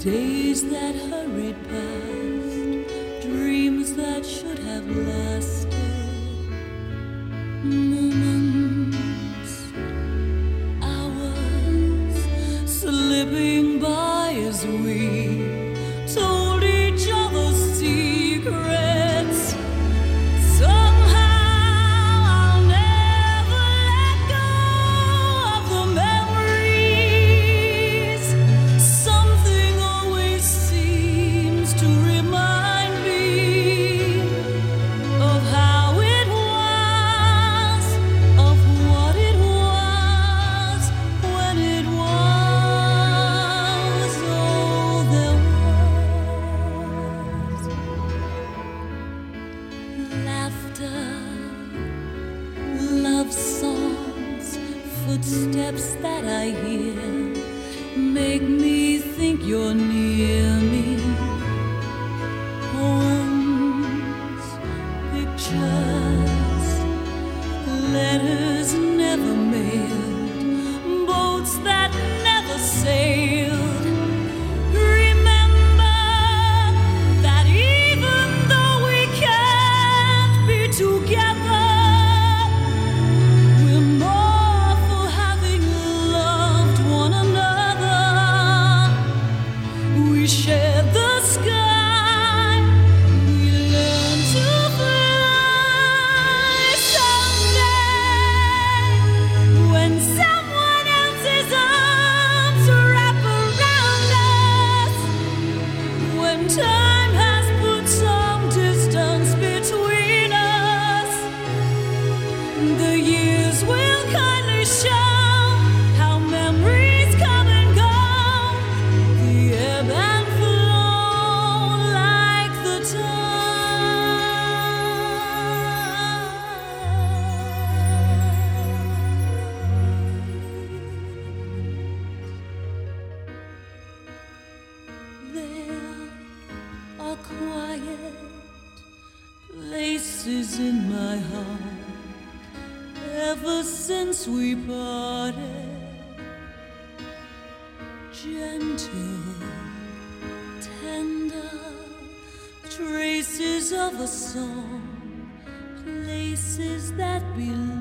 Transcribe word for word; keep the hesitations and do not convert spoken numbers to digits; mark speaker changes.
Speaker 1: Days that hurried past, dreams that should have lasted, moments, hours slipping by as we told each other secrets. Somehow I'll never let go of the memories. Something always seems to remind me of how it was, of what it was when it was all there was. Laughter, love songs, footsteps that I hear make me think you're near me. Poems, pictures, letters never mailed, boats that never sailed. Remember that even though we can't be together, we're more for having loved one another. We share the sky, we learn to fly. Someday, when someone else's arms wrap around us, when time has put some distance between us, the years will kindly show how memories come and go. The ebb and flow like the tide. There are quiet places in my heart ever since we parted. Gentle, tender traces of a song, places that belong.